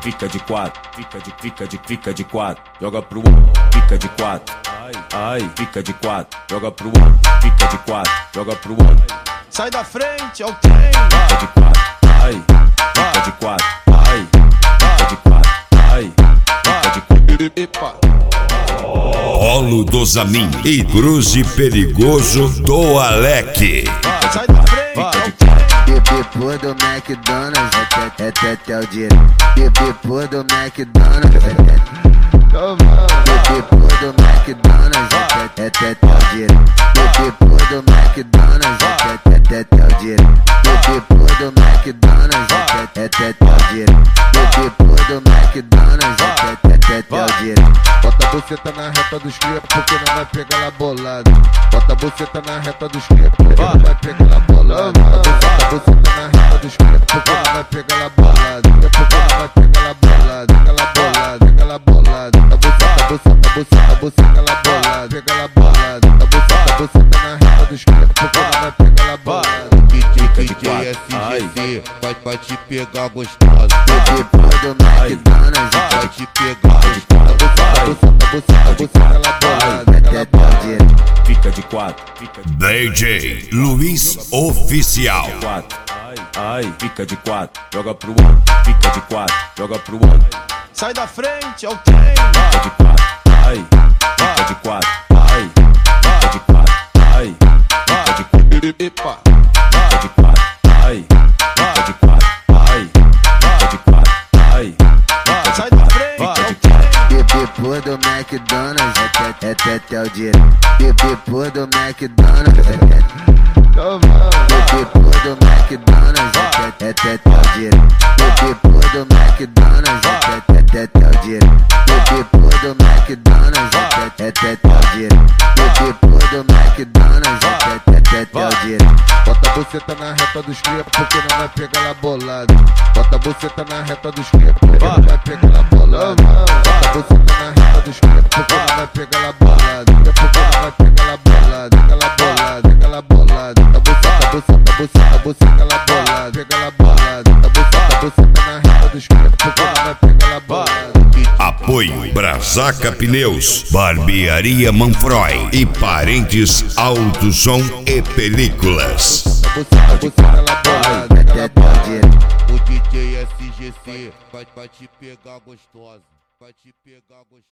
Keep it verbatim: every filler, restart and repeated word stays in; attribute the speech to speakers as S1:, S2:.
S1: fica de quatro, fica de, fica de, fica de quatro, joga pro outro, fica de quatro, ai, ai, fica de quatro, joga pro outro, fica de quatro, joga pro outro.
S2: Sai da frente, é o trem.
S1: Fica de quatro, ai, fica de quatro, ai, fica de quatro, ai, fica de quatro.
S2: Epa.
S3: Rolo do Zamin e Cruze Perigoso do Alec.
S2: Sai da frente, é o trem.
S4: Depois do McDonald's, até, até, até o dia. Depois do McDonald's, depois do McDonald's, até, até, até o dia. Depois do McDonald's, até, até, até o dia. Depois do McDonald's, até, até, até o dia. Depois do McDonald's, até, até, até o dia.
S5: Bota a buceta na reta dos cria, porque não vai pegar lá bolado. Bota a buceta na reta dos cria, porque não vai pegar lá bolado. Bota a buceta na reta dos cria, porque não vai pegar lá bolado. Porque não vai pegar lá bolado. Pega lá bolado, pega lá bolado. A buceta, a buceta, a buceta, a buceta lá bolado. Pega lá bolado. A buceta, a buceta na reta dos cria, porque não vai pegar lá bolado.
S1: Fica de
S5: D J
S1: quatro,
S5: S G C, vai, vai te pegar gostosa.
S4: Depois do McDonald's,
S5: Vai te pegar gostosa. A buceta, a buceta, a buceta lá bolado.
S4: até, até o dia.
S1: fica de quatro, fica de
S3: D J Luiz Oficial.
S1: quatro, ai, ai, fica de quatro, joga pro outro, fica de quatro, joga pro outro.
S2: Sai da frente, é o trem.
S1: Fica de quatro, ai, fica de quatro, ai, fica de quatro, ai, fica de quatro.
S2: Epa.
S1: Fica de quatro, ai, fica de quatro, ai, fica de quatro, ai, fica de
S2: Sai da frente,
S1: fica
S2: é
S1: de
S2: o trem.
S4: Depois do McDonald's, até, até, até o dia. Depois do McDonald's, até, depois do McDonald's, até, até, até o dia. Depois do McDonald's, até, até, até o dia. Depois do McDonald's, até, até, até o dia. Depois do McDonald's, até, até, até o dia.
S5: Bota a buceta na reta dos cria, porque não vai pegar lá bolado. Bota a buceta na reta dos cria, porque não vai pegar lá bolado. Bota a buceta na reta dos cria, porque não vai pegar lá bolado. Porque não vai pegar lá bolado. Pega lá bolado, pega lá bolado. A buceta, a buceta, a buceta, a buceta lá bolado. Pega lá bolado. A buceta, a buceta na reta dos cria, porque não vai pegar lá bolado.
S3: Apoio Brasaca Pneus, Barbearia Manfroy e Parentes Alto Som e Películas.
S5: A buceta, a buceta lá bolado.
S4: Até, até o dia.
S5: O D J S G C vai, vai te pegar gostosa. Vai te pegar gostosa.